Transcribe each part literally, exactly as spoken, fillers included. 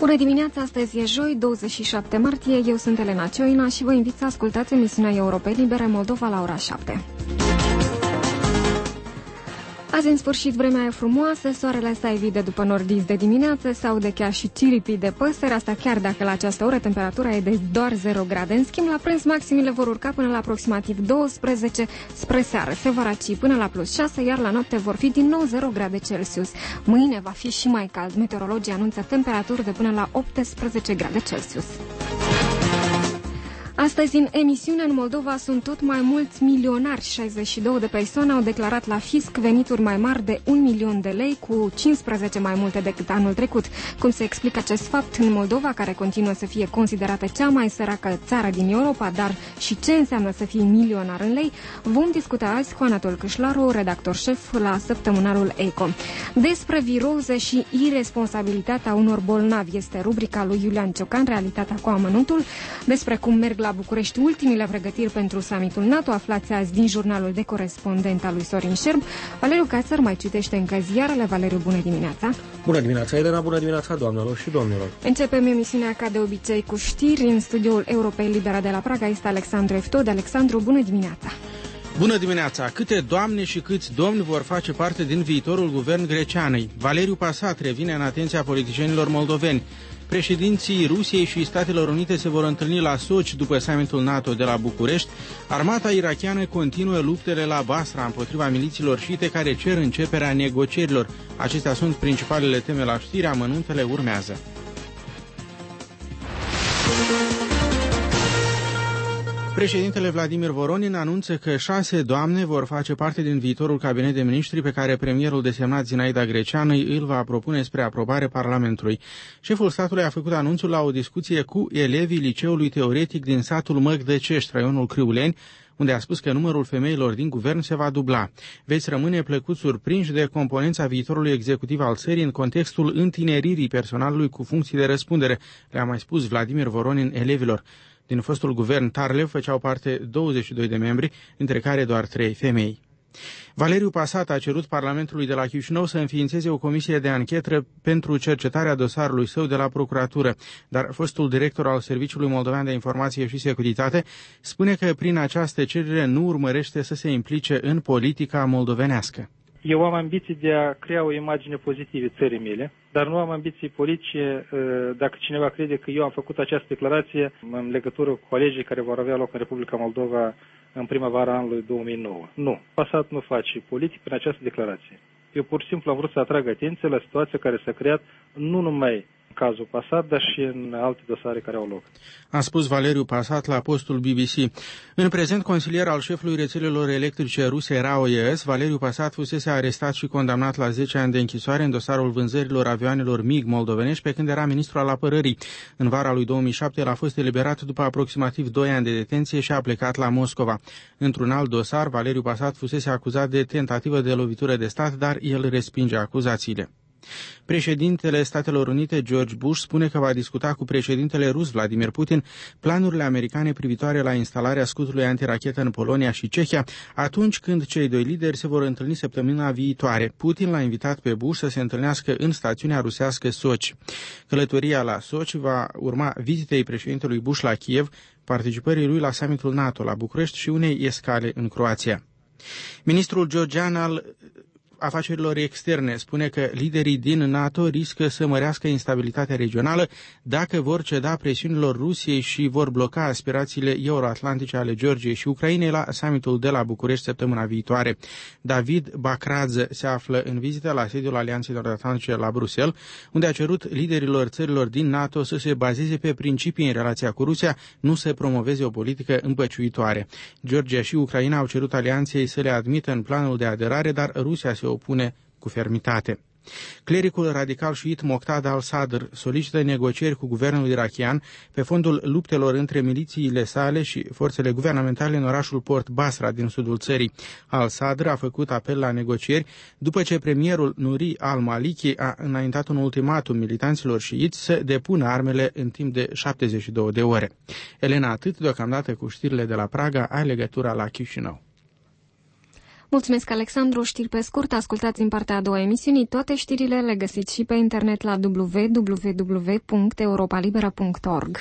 Bună dimineața, astăzi e joi, douăzeci și șapte martie, eu sunt Elena Cioina și vă invit să ascultați emisiunea Europei Libere Moldova la ora șapte. Azi, în sfârșit, vremea e frumoasă, soarele sta evide după nordist de dimineață, se aude chiar și ciripii de păsări, asta chiar dacă la această oră temperatura e de doar zero grade. În schimb, la prânz maximile vor urca până la aproximativ douăsprezece spre seară. Se va răci până la plus șase, iar la noapte vor fi din nou zero grade Celsius. Mâine va fi și mai cald. Meteorologii anunță temperaturi de până la optsprezece grade Celsius. Astăzi, în emisiune, în Moldova sunt tot mai mulți milionari. șaizeci și două de persoane au declarat la fisc venituri mai mari de un milion de lei, cu cincisprezece mai multe decât anul trecut. Cum se explică acest fapt în Moldova, care continuă să fie considerată cea mai săracă țară din Europa, dar și ce înseamnă să fii milionar în lei, vom discuta azi cu Anatol Câșlaru, redactor șef la săptămânarul Eco. Despre viroze și iresponsabilitatea unor bolnavi este rubrica lui Iulian Ciocan, Realitatea cu amănuntul. Despre cum merg la București ultimile pregătiri pentru summitul NATO, aflați azi din jurnalul de corespondent al lui Sorin Șerb. Valeriu Cațăr mai citește încă ziarele. Valeriu, bună dimineața! Bună dimineața, Elena, bună dimineața, doamnelor și domnilor! Începem emisiunea ca de obicei cu știri. În studioul Europei Libera de la Praga este Alexandru Eftod. Alexandru, bună dimineața! Bună dimineața! Câte doamne și câți domni vor face parte din viitorul guvern greceanei? Valeriu Pasat revine în atenția politicienilor moldoveni. Președinții Rusiei și Statelor Unite se vor întâlni la Sochi după summitul NATO de la București. Armata irakiană continuă luptele la Basra împotriva milițiilor șiite care cer începerea negocierilor. Acestea sunt principalele teme la știri, amănuntele urmează. Președintele Vladimir Voronin anunță că șase doamne vor face parte din viitorul cabinet de miniștri pe care premierul desemnat Zinaida Greceanu îl va propune spre aprobare Parlamentului. Șeful statului a făcut anunțul la o discuție cu elevii liceului teoretic din satul Măgdăcești, raionul Criuleni, unde a spus că numărul femeilor din guvern se va dubla. Veți rămâne plăcut surprinși de componența viitorului executiv al țării în contextul întineririi personalului cu funcții de răspundere, le-a mai spus Vladimir Voronin elevilor. Din fostul guvern Tarlev făceau parte douăzeci și doi de membri, dintre care doar trei femei. Valeriu Pasat a cerut Parlamentului de la Chișinău să înființeze o comisie de anchetă pentru cercetarea dosarului său de la procuratură, dar fostul director al Serviciului Moldovean de Informație și Securitate spune că prin această cerere nu urmărește să se implice în politica moldovenească. Eu am ambiții de a crea o imagine pozitivă țării mele, dar nu am ambiții politice dacă cineva crede că eu am făcut această declarație în legătură cu colegii care vor avea loc în Republica Moldova în primăvara anului două mii nouă. Nu, Pasat nu face politic prin această declarație. Eu pur și simplu am vrut să atrag atenție la situația care s-a creat nu numai în cazul Pasat, dar și în alte dosare care au loc. A spus Valeriu Pasat la postul B B C. În prezent, consilier al șefului rețelelor electrice ruse RAO E S, Valeriu Pasat fusese arestat și condamnat la zece ani de închisoare în dosarul vânzărilor avioanelor MiG moldovenești pe când era ministru al apărării. În vara lui două mii șapte, el a fost eliberat după aproximativ doi ani de detenție și a plecat la Moscova. Într-un alt dosar, Valeriu Pasat fusese acuzat de tentativă de lovitură de stat, dar el respinge acuzațiile. Președintele Statelor Unite, George Bush, spune că va discuta cu președintele rus, Vladimir Putin, planurile americane privitoare la instalarea scutului antirachetă în Polonia și Cehia, atunci când cei doi lideri se vor întâlni săptămâna viitoare. Putin l-a invitat pe Bush să se întâlnească în stațiunea rusească Sochi. Călătoria la Sochi va urma vizitei președintelui Bush la Kiev, participării lui la summitul NATO la București și unei escale în Croația. Ministrul georgian al afacerilor externe spune că liderii din NATO riscă să mărească instabilitatea regională dacă vor ceda presiunilor Rusiei și vor bloca aspirațiile euroatlantice ale Georgiei și Ucrainei la summitul de la București săptămâna viitoare. David Bacradze se află în vizită la sediul Alianței Nord-Atlantice la Bruxelles, unde a cerut liderilor țărilor din NATO să se bazeze pe principii în relația cu Rusia, nu să promoveze o politică împăciuitoare. Georgia și Ucraina au cerut alianței să le admită în planul de aderare, dar Rusia se opune cu fermitate. Clericul radical șiit Moqtada al-Sadr solicită negocieri cu guvernul irakian pe fondul luptelor între milițiile sale și forțele guvernamentale în orașul Port Basra din sudul țării. Al-Sadr a făcut apel la negocieri după ce premierul Nuri al-Maliki a înaintat un ultimatum militanților șiiți să depună armele în timp de șaptezeci și două de ore. Elena, atât deocamdată cu știrile de la Praga, ai legătura la Chișinău. Mulțumesc, Alexandru. Știri pe scurt, ascultați în partea a doua a emisiunii. Toate știrile le găsiți și pe internet la w w w punct europa libera punct org.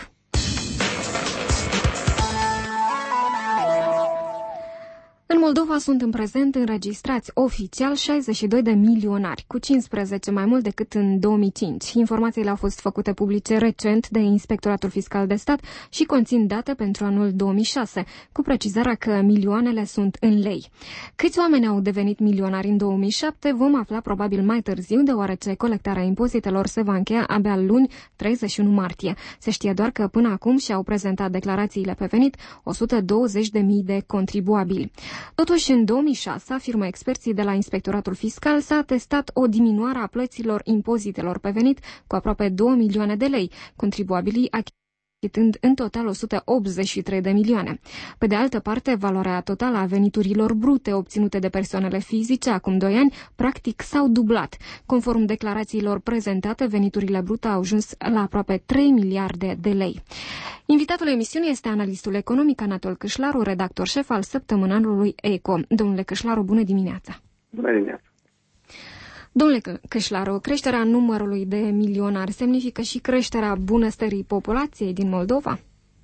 În Moldova sunt în prezent înregistrați oficial șaizeci și doi de milionari, cu cincisprezece mai mult decât în două mii cinci. Informațiile au fost făcute publice recent de Inspectoratul Fiscal de Stat și conțin date pentru anul două mii șase, cu precizarea că milioanele sunt în lei. Câți oameni au devenit milionari în două mii șapte vom afla probabil mai târziu, deoarece colectarea impozitelor se va încheia abia luni, treizeci și unu martie. Se știe doar că până acum și-au prezentat declarațiile pe venit o sută douăzeci de mii de contribuabili. Totuși, în două mii șase, afirmă experții de la Inspectoratul Fiscal, s-a atestat o diminuare a plăților impozitelor pe venit cu aproape două milioane de lei, contribuabilii achitând în total o sută optzeci și trei de milioane. Pe de altă parte, valoarea totală a veniturilor brute obținute de persoanele fizice acum doi ani, practic s-au dublat. Conform declarațiilor prezentate, veniturile brute au ajuns la aproape trei miliarde de lei. Invitatul emisiunii este analistul economic Anatol Câșlaru, redactor șef al săptămânalului Eco. Domnule Câșlaru, bună dimineața! Bună dimineața! Domnule Câșlaru, creșterea numărului de milionari semnifică și creșterea bunăstării populației din Moldova?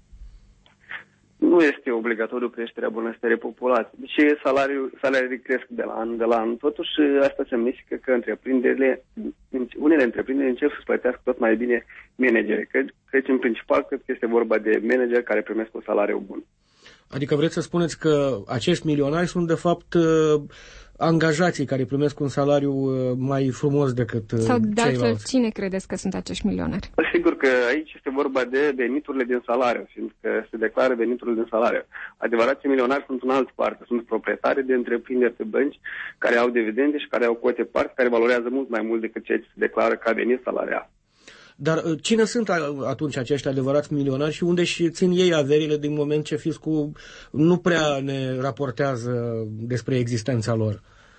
Nu este obligatoriu creșterea bunăstării populației. Deci salariul, salariile cresc de la an de la an. Totuși, asta semnifică că întreprinderile, unele întreprinderi încep să-și plătească tot mai bine manageri. Cred, cred că în principal cred că este vorba de manageri care primesc un salariu bun. Adică vreți să spuneți că acești milionari sunt de fapt angajații care primesc un salariu mai frumos decât Sau de altfel, ceilalți. Cine credeți că sunt acești milionari? Sigur că aici este vorba de veniturile din salariu, fiindcă se declară veniturile din salariu. Adevărații milionari sunt în altă parte, sunt proprietari de întreprinderi pe bănci care au dividende și care au cote parte, care valorează mult mai mult decât ceea ce se declară ca venit salarial. Dar cine sunt atunci acești adevărați milionari și unde și țin ei averile din moment ce fiscul nu prea ne raportează despre existența lor?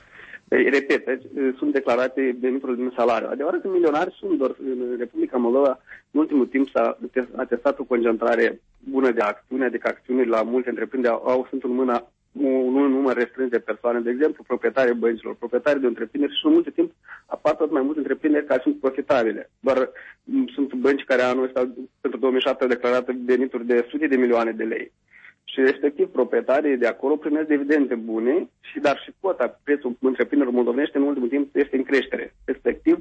Repet, sunt declarate veniturile din salariu. Adevărații milionari sunt doar în Republica Moldova. În ultimul timp s-a atestat o concentrare bună de acțiuni, adică acțiuni la multe întreprinderi au, sunt în mâna un număr restrâns de persoane, de exemplu, proprietarii băncilor, proprietarii de întreprinderi și în multe timp apar tot mai multe întreprinderi care sunt profitabile. Doar sunt bănci care anul ăsta, pentru două mii șapte, au declarat venituri de sute de milioane de lei. Și respectiv proprietarii de acolo primesc dividende bune, și dar și cota, prețul întreprinderilor moldovenești în ultimul timp este în creștere. Respectiv,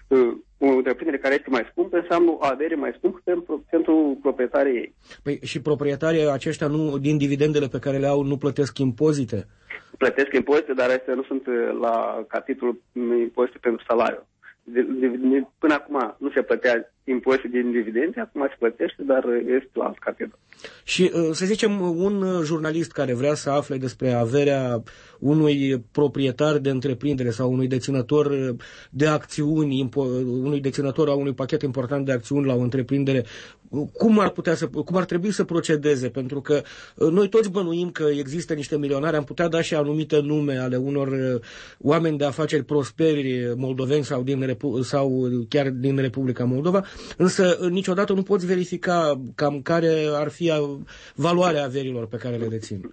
o întreprindere care este mai scumpă înseamnă o avere mai scumpă pentru, pentru proprietarii ei. Păi și proprietarii aceștia nu, din dividendele pe care le au, nu plătesc impozite? Plătesc impozite, dar astea nu sunt la capitolul impozite pentru salariu. De, de, de, până acum nu se plătea impozite din dividende, acum se plătește, dar este la alt capitol. Și să zicem, un jurnalist care vrea să afle despre averea unui proprietar de întreprindere sau unui deținător de acțiuni, unui deținător a unui pachet important de acțiuni la o întreprindere, cum ar putea să, cum ar trebui să procedeze? Pentru că noi toți bănuim că există niște milionari, am putea da și anumite nume ale unor oameni de afaceri prosperi moldoveni sau, din Repu- sau chiar din Republica Moldova, însă niciodată nu poți verifica cam care ar fi valoarea averilor pe care le dețin.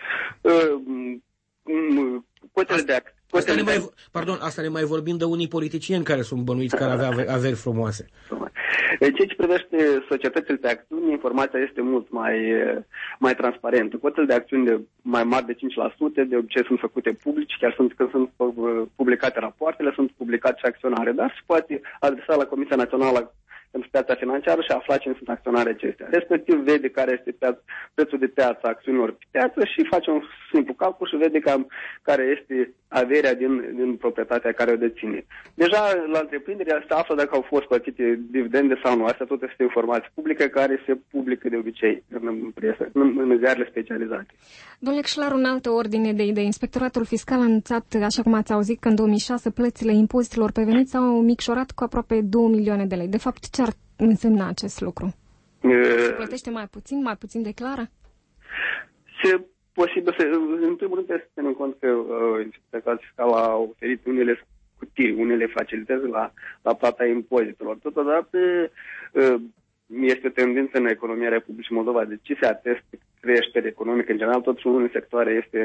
Cotele de acțiuni. Asta ne mai, pardon, asta ne mai vorbim de unii politicieni care sunt bănuiți care aveau averi frumoase. Ceea ce privește societățile de acțiuni, informația este mult mai, mai transparentă. Cotele de acțiuni de mai mari de cinci la sută de obicei sunt făcute publici, chiar sunt, când sunt publicate rapoartele, sunt publicate și acționare, dar se poate adresa la Comisia Națională pentru piața financiară și afla cine sunt acționare acestea. Respectiv vede care este piața, prețul de piață a acțiunilor pe piață și face un simplu calcul și vede cam care este averea din, din proprietatea care o deține. Deja la întreprindere se află dacă au fost plătite dividende sau nu. Astea tot este informație publică care se publică de obicei în presă, în, în ziarele specializate. Domnule Câșlaru, în altă ordine de idei, Inspectoratul Fiscal a anunțat, așa cum ați auzit, că în două mii șase plățile impozitelor pe venit s-au micșorat cu aproape două milioane de lei. De fapt, ce ar însemna acest lucru? Se plătește mai puțin, mai puțin declară? Se posibil să, în primul rând, trebuie să ținem cont că uh, Inspectoratul Fiscal a oferit unele scutiri, unele facilități la, la plata impozitelor. Totodată uh, este o tendință în economia Republicii Moldova, de ce se atestă creștere economică în general, totuși în unele sectoare este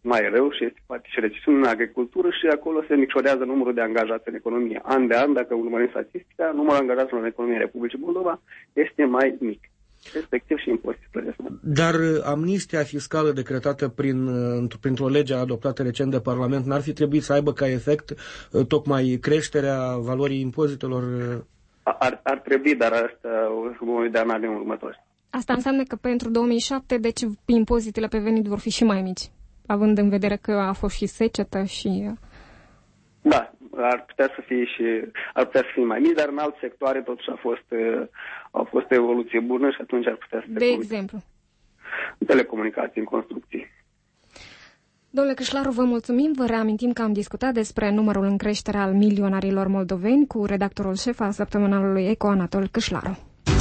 mai rău și este poate și recesiune în agricultură și acolo se micșorează numărul de angajați în economie. An de an, dacă urmărim statistica, numărul angajaților în economia Republicii Moldova este mai mic, respectiv și impozitele. Dar amnistia fiscală decretată prin, printr-o lege adoptată recent de Parlament n-ar fi trebuit să aibă ca efect tocmai creșterea valorii impozitelor? Ar, ar trebui, dar asta o vom vedea în anii următori. Asta înseamnă că pentru două mii șapte, deci impozitele pe venit vor fi și mai mici, având în vedere că a fost și secetă și... Da, ar putea să fie și ar putea să fie mai mici, dar în alte sectoare totuși a fost, a fost o evoluție bună și atunci ar putea să... De exemplu? În telecomunicații, în construcții. Domnule Câșlaru, vă mulțumim. Vă reamintim că am discutat despre numărul în creștere al milionarilor moldoveni cu redactorul șef al săptămânalului Eco, Anatol Câșlaru.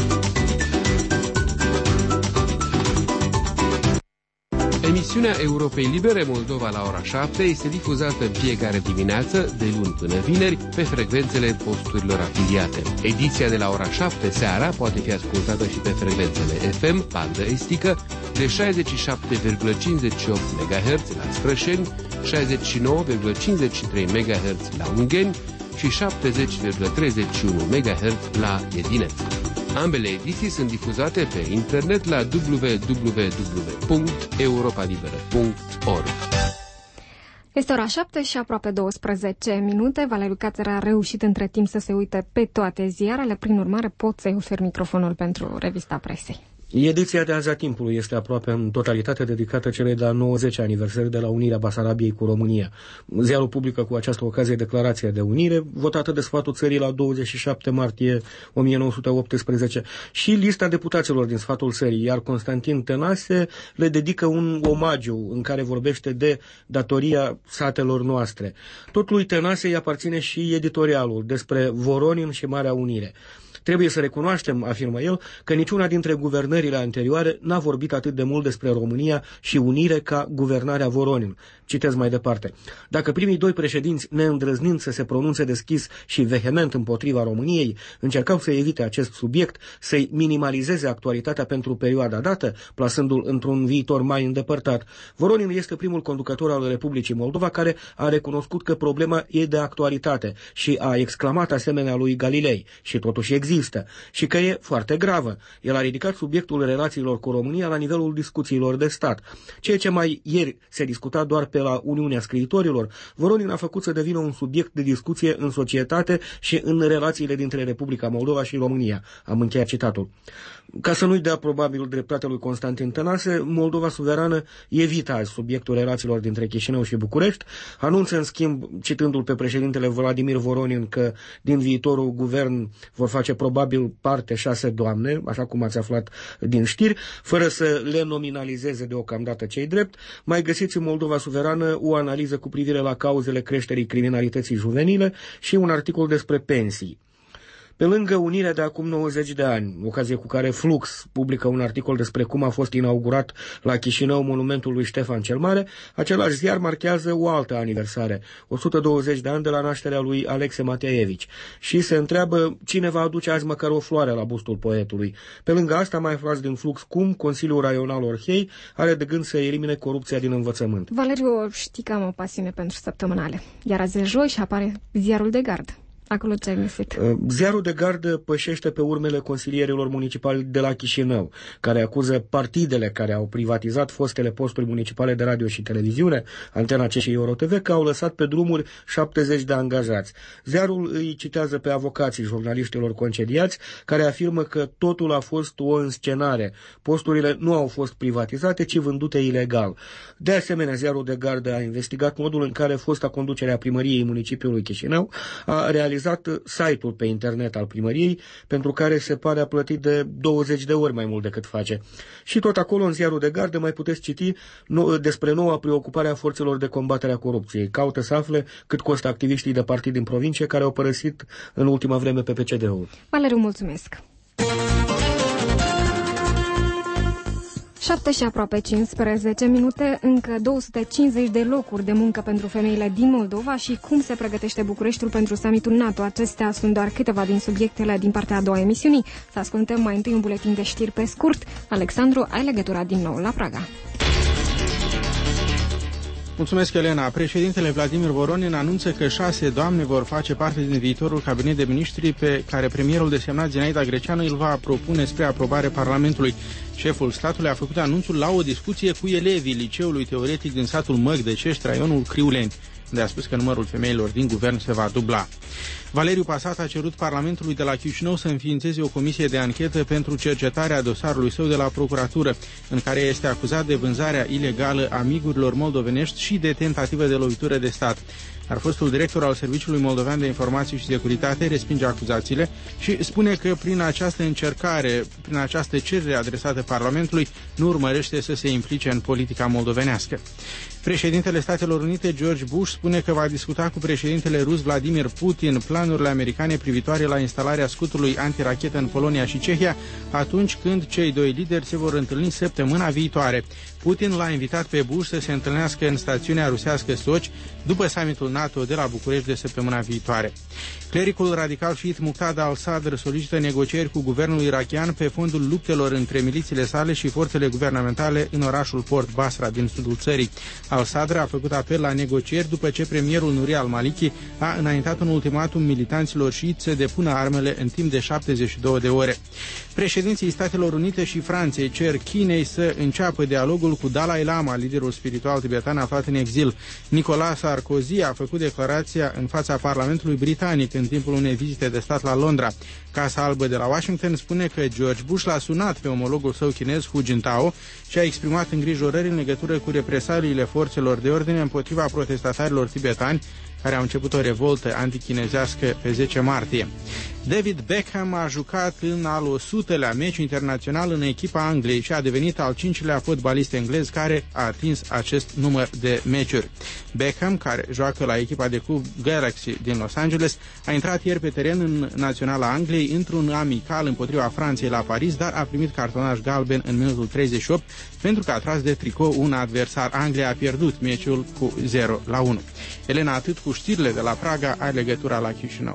Emisiunea Europei Libere Moldova la ora șapte este difuzată în fiecare dimineață, de luni până vineri, pe frecvențele posturilor afiliate. Ediția de la ora șapte seara poate fi ascultată și pe frecvențele F M, bandă estică, de șaizeci și șapte virgulă cincizeci și opt megahertz la Strășeni, șaizeci și nouă virgulă cincizeci și trei megahertz la Ungheni și șaptezeci virgulă treizeci și unu megahertz la Edineț. Ambele ediții sunt difuzate pe internet la w w w punct europa liberă punct org. Este ora șapte și aproape douăsprezece minute. Valeriu Cațer a reușit între timp să se uite pe toate ziarele, prin urmare pot să-i ofer microfonul pentru revista presei. Ediția de azi a Timpului este aproape în totalitate dedicată celei de-a nouăzecea aniversări de la unirea Basarabiei cu România. Ziarul publică cu această ocazie declarația de unire, votată de sfatul țării la douăzeci și șapte martie o mie nouă sute optsprezece, și lista deputaților din sfatul țării, iar Constantin Tănase le dedică un omagiu în care vorbește de datoria satelor noastre. Tot lui Tănase îi aparține și editorialul despre Voronin și Marea Unire. Trebuie să recunoaștem, afirmă el, că niciuna dintre guvernările anterioare n-a vorbit atât de mult despre România și unire ca guvernarea Voronin. Citez mai departe. Dacă primii doi președinți, neîndrăznind să se pronunțe deschis și vehement împotriva României, încercau să evite acest subiect, să-i minimalizeze actualitatea pentru perioada dată, plasându-l într-un viitor mai îndepărtat, Voronin este primul conducător al Republicii Moldova care a recunoscut că problema e de actualitate și a exclamat asemenea lui Galilei, și totuși există, și că e foarte gravă. El a ridicat subiectul relațiilor cu România la nivelul discuțiilor de stat. Ceea ce mai ieri se discuta doar pe la Uniunea Scriitorilor, Voronin a făcut să devină un subiect de discuție în societate și în relațiile dintre Republica Moldova și România. Am încheiat citatul. Ca să nu-i dea probabil dreptate lui Constantin Tănase, Moldova suverană evită azi subiectul relațiilor dintre Chișinău și București, anunță în schimb, citându-l pe președintele Vladimir Voronin, că din viitorul guvern vor face probabil parte șase doamne, așa cum ați aflat din știri, fără să le nominalizeze deocamdată cei drept. Mai găsiți în Moldova suverană o analiză cu privire la cauzele creșterii criminalității juvenile și un articol despre pensii. Pe lângă unirea de acum nouăzeci de ani, ocazie cu care Flux publică un articol despre cum a fost inaugurat la Chișinău monumentul lui Ștefan cel Mare, același ziar marchează o altă aniversare, o sută douăzeci de ani de la nașterea lui Alexe Mateevici, și se întreabă cine va aduce azi măcar o floare la bustul poetului. Pe lângă asta mai aflați din Flux cum Consiliul Raional Orhei are de gând să elimine corupția din învățământ. Valeriu, știi că am o pasiune pentru săptămânale, iar azi de joi și apare ziarul de gardă. Acolo ce ai găsit? Ziarul de gardă pășește pe urmele consilierilor municipali de la Chișinău, care acuză partidele care au privatizat fostele posturi municipale de radio și televiziune, Antena C și EuroTV, că au lăsat pe drumuri șaptezeci de angajați. Ziarul îi citează pe avocații jurnaliștilor concediați, care afirmă că totul a fost o înscenare. Posturile nu au fost privatizate, ci vândute ilegal. De asemenea, ziarul de gardă a investigat modul în care fosta conducere a primăriei municipiului Chișinău a realizat site-ul pe internet al primăriei, pentru care se pare a plătit de douăzeci de ori mai mult decât face. Și tot acolo, în ziarul de gardă, mai puteți citi no- despre noua preocupare a forțelor de combatere a corupției. Caută să afle cât costă activiștii de partid din provincie care au părăsit în ultima vreme pe P C D-ul. Valeriu, mulțumesc! șapte și aproape cincisprezece minute, încă două sute cincizeci de locuri de muncă pentru femeile din Moldova și cum se pregătește Bucureștiul pentru summitul NATO. Acestea sunt doar câteva din subiectele din partea a doua emisiunii. Să ascultăm mai întâi un buletin de știri pe scurt. Alexandru, ai legătura din nou la Praga. Mulțumesc, Elena. Președintele Vladimir Voronin anunță că șase doamne vor face parte din viitorul cabinet de miniștri pe care premierul desemnat Zinaida Greceanu îl va propune spre aprobare Parlamentului. Șeful statului a făcut anunțul la o discuție cu elevii liceului teoretic din satul Măgdăcești, raionul Criuleni, unde a spus că numărul femeilor din guvern se va dubla. Valeriu Pasat a cerut Parlamentului de la Chișinău să înființeze o comisie de anchetă pentru cercetarea dosarului său de la procuratură, în care este acuzat de vânzarea ilegală a migurilor moldovenești și de tentativă de lovitură de stat. Ar fostul director al Serviciului Moldovean de Informații și Securitate respinge acuzațiile și spune că prin această încercare, prin această cerere adresată Parlamentului, nu urmărește să se implice în politica moldovenească. Președintele Statelor Unite, George Bush, spune că va discuta cu președintele rus Vladimir Putin planurile americane privitoare la instalarea scutului antirachetă în Polonia și Cehia, atunci când cei doi lideri se vor întâlni săptămâna viitoare. Putin l-a invitat pe Bush să se întâlnească în stațiunea rusească Sochi după summitul NATO de la București de săptămâna viitoare. Clericul radical șiit Muqtada al-Sadr solicită negocieri cu guvernul irakian pe fondul luptelor între milițiile sale și forțele guvernamentale în orașul Port Basra din sudul țării. Al-Sadr a făcut apel la negocieri după ce premierul Nouri al-Maliki a înaintat un ultimatum militanților șiiți să depună armele în timp de șaptezeci și două de ore. Președinții Statelor Unite și Franței cer Chinei să înceapă dialogul cu Dalai Lama, liderul spiritual tibetan aflat în exil. Nicolas Sarkozy a făcut declarația în fața Parlamentului Britanic în timpul unei vizite de stat la Londra. Casa Albă de la Washington spune că George Bush l-a sunat pe omologul său chinez Hu Jintao și a exprimat îngrijorări în legătură cu represaliile forțelor de ordine împotriva protestatarilor tibetani care au început o revoltă antichinezească pe zece martie. David Beckham a jucat în al o sutelea meci internațional în echipa Angliei și a devenit al cincilea fotbalist englez care a atins acest număr de meciuri. Beckham, care joacă la echipa de club Galaxy din Los Angeles, a intrat ieri pe teren în Naționala Angliei într-un amical împotriva Franței la Paris, dar a primit cartonaj galben în minutul treizeci și opt pentru că a tras de tricou un adversar. Anglia a pierdut meciul cu zero la unu. Elena, atât cu știrile de la Praga, ai legătura la Chișinău.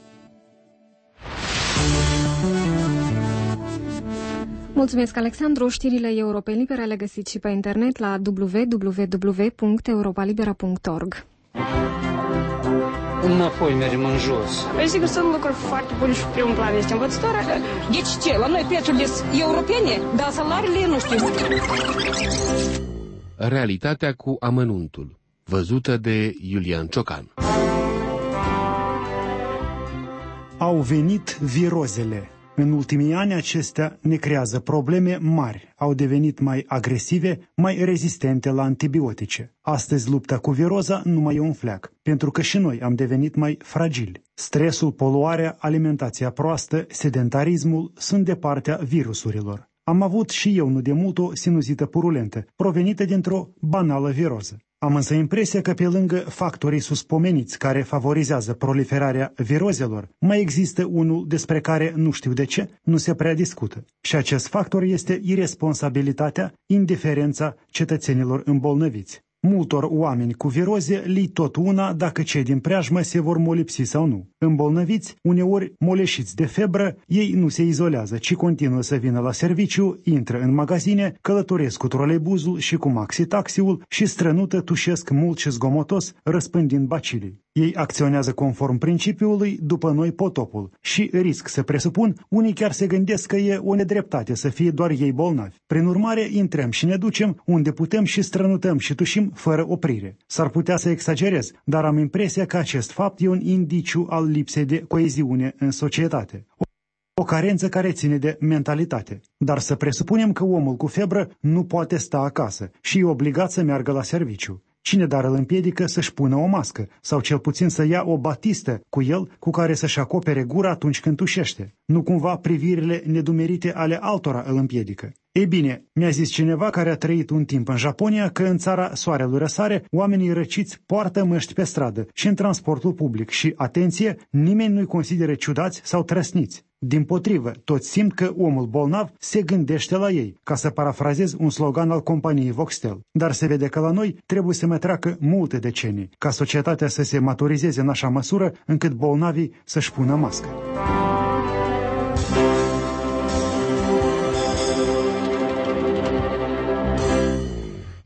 Mulțumesc, Alexandru. Știrile Europei Libere le găsiți și pe internet la w w w punct europa libera punct org. Înapoi mergem în jos. Sigur, sunt lucruri foarte bune și primul plan este învățătoarea. Deci ce? La noi prețurile sunt europene, dar salariile nu știu. Realitatea cu amănuntul, văzută de Iulian Ciocan. Au venit virozele. În ultimii ani acestea ne creează probleme mari, au devenit mai agresive, mai rezistente la antibiotice. Astăzi lupta cu viroza nu mai e un fleac, pentru că și noi am devenit mai fragili. Stresul, poluarea, alimentația proastă, sedentarismul sunt de partea virusurilor. Am avut și eu nu de mult o sinuzită purulentă, provenită dintr-o banală viroză. Am însă impresia că pe lângă factorii suspomeniți care favorizează proliferarea virozelor, mai există unul despre care nu știu de ce, nu se prea discută. Și acest factor este iresponsabilitatea, indiferența cetățenilor îmbolnăviți. Multor oameni cu viroze li tot una dacă cei din preajmă se vor molipsi sau nu. Îmbolnăviți, uneori moleșiți de febră, ei nu se izolează, ci continuă să vină la serviciu, intră în magazine, călătoresc cu troleibuzul și cu maxitaxiul și strănută, tușesc mult și zgomotos, răspândind bacilii. Ei acționează conform principiului după noi potopul și, risc să presupun, unii chiar se gândesc că e o nedreptate să fie doar ei bolnavi. Prin urmare, intrăm și ne ducem unde putem și strănutăm și tușim fără oprire. S-ar putea să exagerez, dar am impresia că acest fapt e un indiciu al lipsei de coeziune în societate. O carență care ține de mentalitate. Dar să presupunem că omul cu febră nu poate sta acasă și e obligat să meargă la serviciu. Cine dar îl împiedică să-și pună o mască sau cel puțin să ia o batistă cu el cu care să-și acopere gura atunci când tușește? Nu cumva privirile nedumerite ale altora îl împiedică? Ei bine, mi-a zis cineva care a trăit un timp în Japonia că în țara soarelui răsare oamenii răciți poartă măști pe stradă și în transportul public și, atenție, nimeni nu-i consideră ciudați sau trăsniți. Dimpotrivă, toți simt că omul bolnav se gândește la ei, ca să parafrazez un slogan al companiei Voxtel. Dar se vede că la noi trebuie să mai treacă multe decenii, ca societatea să se maturizeze în așa măsură încât bolnavii să-și pună mască.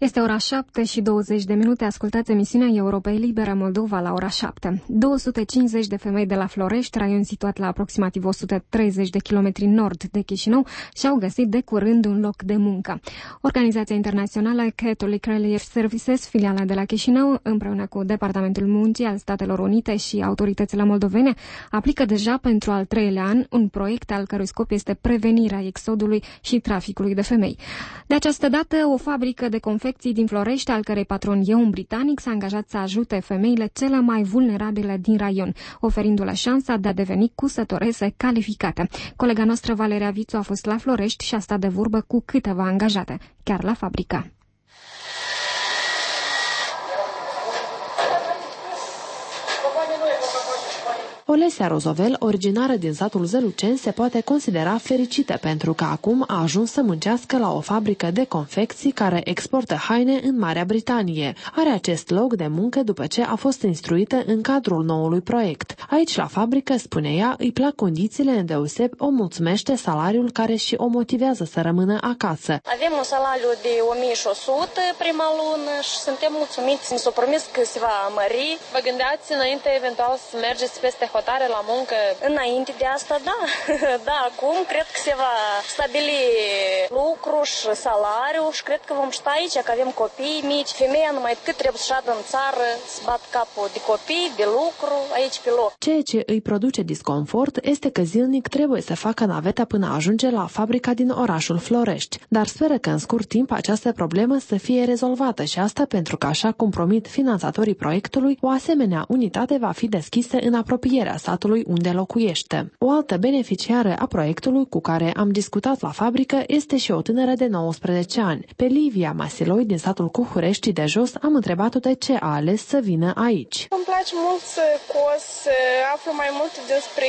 Este ora șapte și douăzeci de minute. Ascultați emisiunea Europei Libere Moldova la ora șapte. două sute cincizeci de femei de la Florești, raion situat la aproximativ o sută treizeci de kilometri nord de Chișinău, și-au găsit de curând un loc de muncă. Organizația internațională Catholic Relief Services, filiala de la Chișinău, împreună cu Departamentul Muncii al Statelor Unite și autoritățile moldovene, aplică deja pentru al treilea an un proiect al cărui scop este prevenirea exodului și traficului de femei. De această dată, o fabrică de confecții din Florești, al cărei patron e un britanic, s-a angajat să ajute femeile cele mai vulnerabile din raion, oferindu-le șansa de a deveni cusătorese calificate. Colega noastră, Valeria Vițu, a fost la Florești și a stat de vorbă cu câteva angajate, chiar la fabrică. Olesia Rozovel, originară din satul Zăluceni, se poate considera fericită pentru că acum a ajuns să muncească la o fabrică de confecții care exportă haine în Marea Britanie. Are acest loc de muncă după ce a fost instruită în cadrul noului proiect. Aici, la fabrică, spune ea, îi plac condițiile, îndeosebi o mulțumește salariul care și o motivează să rămână acasă. Avem un salariu de o mie și o sută prima lună și suntem mulțumiți. Mi s-a promis că se va mări. Vă gândeați înainte eventual să mergeți peste hotare la muncă? Înainte de asta, da. Da, acum cred că se va stabili lucru și salariu și cred că vom sta aici, că avem copii mici. Femeia numai cât trebuie să șadă în țară, să bat capul de copii, de lucru, aici pe loc. Ceea ce îi produce disconfort este că zilnic trebuie să facă naveta până ajunge la fabrica din orașul Florești. Dar speră că în scurt timp această problemă să fie rezolvată și asta pentru că, așa cum promit finanțatorii proiectului, o asemenea unitate va fi deschisă în apropierea satului unde locuiește. O altă beneficiară a proiectului cu care am discutat la fabrică este și o tânără de nouăsprezece ani. Pe Livia Masiloi din satul Cuhurești de Jos am întrebat-o de ce a ales să vină aici. Îmi place mult să cos, să aflu mai mult despre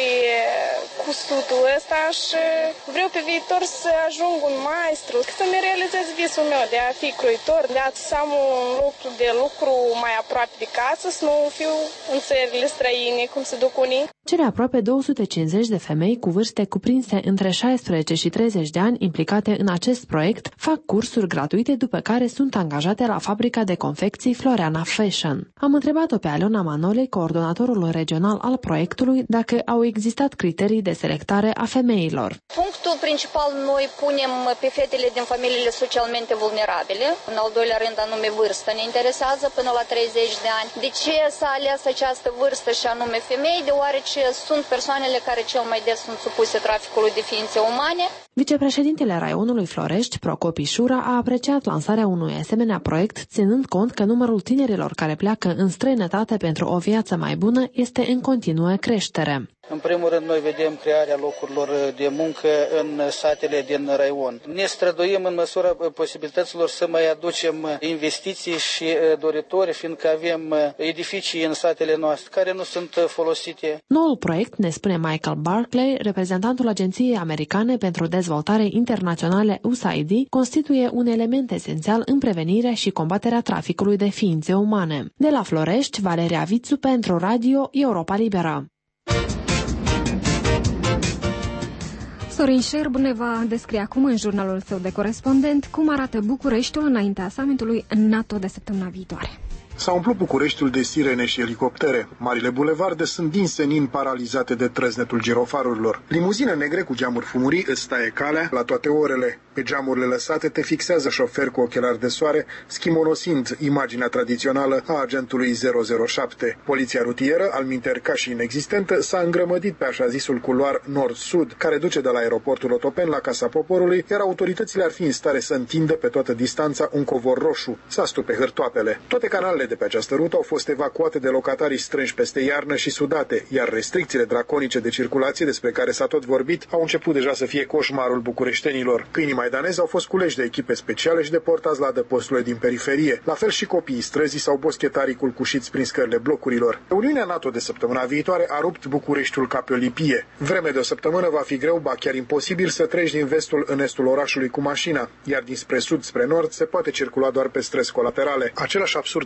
cusutul ăsta și vreau pe viitor să ajung un maestru, să-mi realizez visul meu de a fi croitor, de a să am un loc de lucru mai aproape de casă, să nu fiu în țările străine, cum se duc unii. Cele aproape două sute cincizeci de femei cu vârste cuprinse între șaisprezece și treizeci de ani implicate în acest proiect fac cursuri gratuite, după care sunt angajate la fabrica de confecții Floreana Fashion. Am întrebat-o pe Alona Manole, coordonatorul regional al proiectului, dacă au existat criterii de selectare a femeilor. Punctul principal, noi punem pe fetele din familiile socialmente vulnerabile. În al doilea rând, anume vârstă ne interesează, până la treizeci de ani. De ce s-a ales această vârstă și anume femei? Deoarece sunt persoanele care cel mai des sunt supuse traficului de ființe umane. Vicepreședintele raionului Florești, Procopi Șura, a apreciat lansarea unui asemenea proiect, ținând cont că numărul tinerilor care pleacă în străinătate pentru o viață mai bună este în continuă creștere. În primul rând, noi vedem crearea locurilor de muncă în satele din raion. Ne străduim în măsura posibilităților să mai aducem investiții și doritori, fiindcă avem edificii în satele noastre care nu sunt folosite. Noul proiect, ne spune Michael Barclay, reprezentantul Agenției Americane pentru Dezvoltare Internaționale U S A I D, constituie un element esențial în prevenirea și combaterea traficului de ființe umane. De la Florești, Valeria Vițu pentru Radio Europa Liberă. Sorin Șerb ne va descrie acum în jurnalul său de corespondent cum arată Bucureștiul înaintea summitului NATO de săptămâna viitoare. S-a umplut Bucureștiul de sirene și elicoptere. Marile bulevarde sunt din senin paralizate de trăznetul girofarurilor. Limuzine negre cu geamuri fumurii îți taie calea la toate orele. Pe geamurile lăsate te fixează șofer cu ochelari de soare, schimonosind imaginea tradițională a agentului zero zero șapte. Poliția rutieră, alminter ca și inexistentă, s-a îngrămădit pe așa zisul culoar nord-sud, care duce de la aeroportul Otopeni la Casa Poporului, iar autoritățile ar fi în stare să întindă pe toată distanța un covor roșu, să astupe hârtoapele. Toate canalele de pe această rută au fost evacuate de locatarii strânși peste iarnă și sudate, iar restricțiile draconice de circulație despre care s-a tot vorbit au început deja să fie coșmarul bucureștenilor. Câinii maidanezi au fost culeși de echipe speciale și deportați la adăposturile din periferie. La fel și copiii străzii sau boschetarii culcușiți prin scările blocurilor. Uniunea NATO de săptămâna viitoare a rupt Bucureștiul ca pe o lipie. Vreme de o săptămână va fi greu, ba chiar imposibil, să treci din vestul în estul orașului cu mașina, iar dinspre sud spre nord se poate circula doar pe străzi colaterale. Același absurd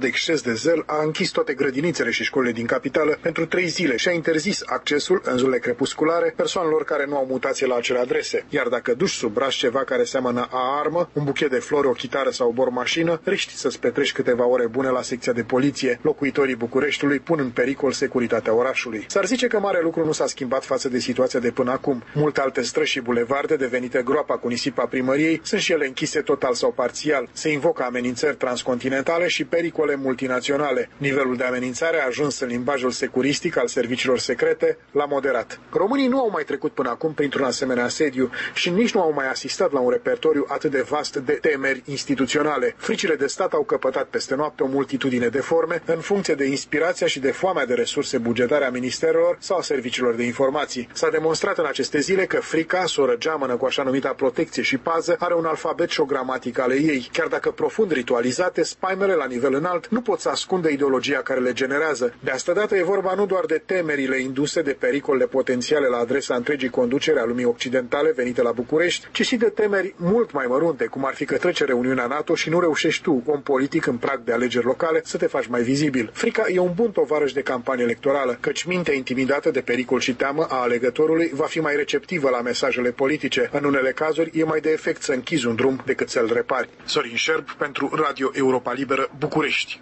exces de zel, a închis toate grădinițele și școlile din capitală pentru trei zile și a interzis accesul în zilele crepusculare persoanelor care nu au mutație la acele adrese. Iar dacă duci sub braț ceva care seamănă a armă, un buchet de flori, o chitară sau o bormașină, riști să-ți petrești câteva ore bune la secția de poliție. Locuitorii Bucureștiului pun în pericol securitatea orașului. S-ar zice că mare lucru nu s-a schimbat față de situația de până acum. Multe alte străzi și bulevarde devenite groapa cu nisip a primăriei sunt și ele închise total sau parțial. Se invocă amenințări transcontinentale și pericole multinaționale. Nivelul de amenințare a ajuns în limbajul securistic al serviciilor secrete la moderat. Românii nu au mai trecut până acum printr-un asemenea asediu și nici nu au mai asistat la un repertoriu atât de vast de temeri instituționale. Fricile de stat au căpătat peste noapte o multitudine de forme în funcție de inspirația și de foamea de resurse bugetare a ministerelor sau a serviciilor de informații. S-a demonstrat în aceste zile că frica, soră geamănă cu așa numita protecție și pază, are un alfabet și o gramatică ale ei. Chiar dacă profund ritualizate, spaimele la nivel înalt nu pot să ascundă ideologia care le generează. De asta dată e vorba nu doar de temerile induse de pericolele potențiale la adresa întregii conducere a lumii occidentale venite la București, ci și de temeri mult mai mărunte, cum ar fi că trece reuniunea NATO și nu reușești tu, om politic în prag de alegeri locale, să te faci mai vizibil. Frica e un bun tovarăș de campanie electorală, căci mintea intimidată de pericol și teamă a alegătorului va fi mai receptivă la mesajele politice. În unele cazuri e mai de efect să închizi un drum decât să-l repari. Sorin Șerb pentru Radio Europa Liberă, București.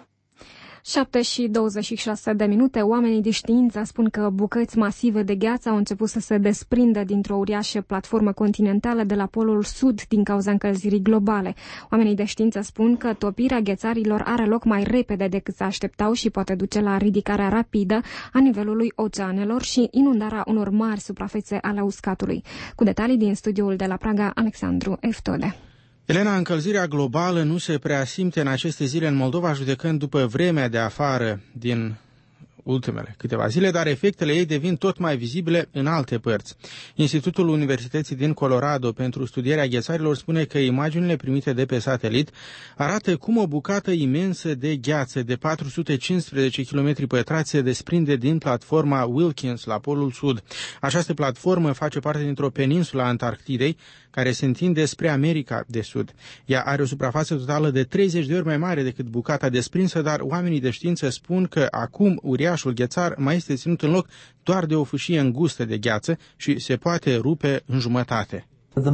șapte și douăzeci și șase de minute, oamenii de știință spun că bucăți masive de gheață au început să se desprindă dintr-o uriașă platformă continentală de la polul sud din cauza încălzirii globale. Oamenii de știință spun că topirea ghețarilor are loc mai repede decât se așteptau și poate duce la ridicarea rapidă a nivelului oceanelor și inundarea unor mari suprafețe ale uscatului. Cu detalii din studioul de la Praga, Alexandru Eftode. Elena, încălzirea globală nu se prea simte în aceste zile în Moldova, judecând după vremea de afară din ultimele câteva zile, dar efectele ei devin tot mai vizibile în alte părți. Institutul Universității din Colorado pentru studierea ghețarilor spune că imaginile primite de pe satelit arată cum o bucată imensă de gheață de patru sute cincisprezece kilometri pătrați se desprinde din platforma Wilkins la Polul Sud. Această platformă face parte dintr-o peninsulă a Antarctidei, care se întinde spre America de Sud. Ea are o suprafață totală de treizeci de ori mai mare decât bucata desprinsă, dar oamenii de știință spun că acum uriașul ghețar mai este ținut în loc doar de o fâșie îngustă de gheață și se poate rupe în jumătate.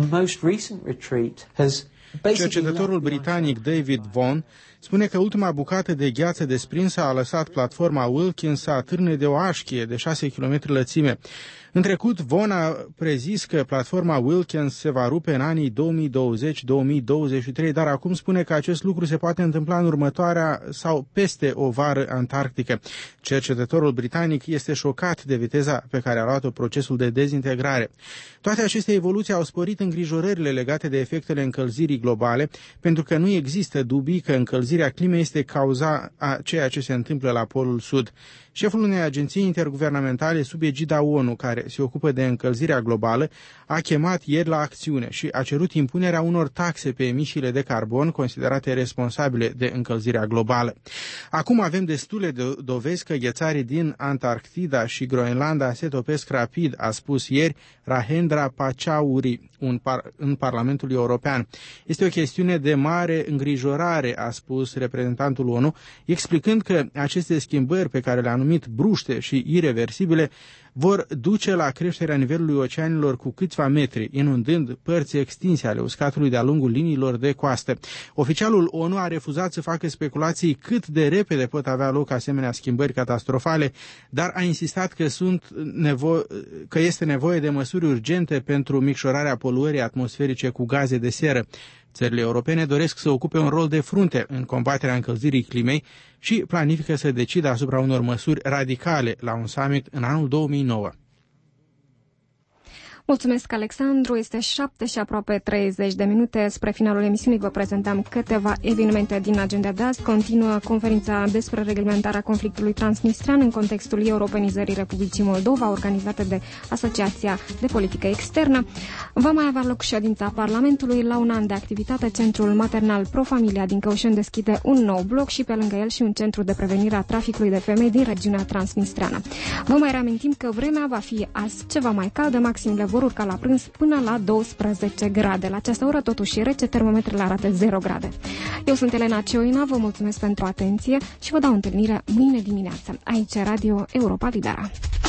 Cercetătorul britanic David Vaughan spune că ultima bucată de gheață desprinsă a lăsat platforma Wilkins să atârne de o așchie de șase kilometri lățime. În trecut, Vaughan a prezis că platforma Wilkins se va rupe în anii două mii douăzeci două mii douăzeci și trei, dar acum spune că acest lucru se poate întâmpla în următoarea sau peste o vară antarctică. Cercetătorul britanic este șocat de viteza pe care a luat-o procesul de dezintegrare. Toate aceste evoluții au sporit îngrijorările legate de efectele încălzirii globale, pentru că nu există dubii că încălzirea climei este cauza a ceea ce se întâmplă la Polul Sud. Șeful unei agenții interguvernamentale sub egida ONU, care se ocupă de încălzirea globală, a chemat ieri la acțiune și a cerut impunerea unor taxe pe emisiile de carbon considerate responsabile de încălzirea globală. Acum avem destule de dovezi că ghețarii din Antarctida și Groenlanda se topesc rapid, a spus ieri Rahendra Pachauri un par- în Parlamentul European. Este o chestiune de mare îngrijorare, a spus reprezentantul ONU, explicând că aceste schimbări pe care le-a numit bruște și ireversibile vor duce la creșterea nivelului oceanilor cu câțiva metri, inundând părți extinse ale uscatului de-a lungul liniilor de coastă. Oficialul ONU a refuzat să facă speculații cât de repede pot avea loc asemenea schimbări catastrofale, dar a insistat că, sunt nevo- că este nevoie de măsuri urgente pentru micșorarea poluării atmosferice cu gaze de seră. Țările europene doresc să ocupe un rol de frunte în combaterea încălzirii climei și planifică să decidă asupra unor măsuri radicale la un summit în anul două mii nouă. Mulțumesc, Alexandru. Este șapte și aproape treizeci de minute. Spre finalul emisiunii vă prezentăm câteva evenimente din agenda de azi. Continuă conferința despre reglementarea conflictului transnistrean în contextul europenizării Republicii Moldova, organizată de Asociația de Politică Externă. Va mai avea loc ședința Parlamentului. La un an de activitate, Centrul Maternal Pro Familia din Căușeni deschide un nou bloc și pe lângă el și un centru de prevenire a traficului de femei din regiunea transnistreană. Vă mai reamintim că vremea va fi azi ceva mai caldă, maximele vor urca la prânz până la douăsprezece grade. La această oră totuși e rece, termometrele arată zero grade. Eu sunt Elena Cioina, vă mulțumesc pentru atenție și vă dau întâlnire mâine dimineață. Aici Radio Europa Liberă.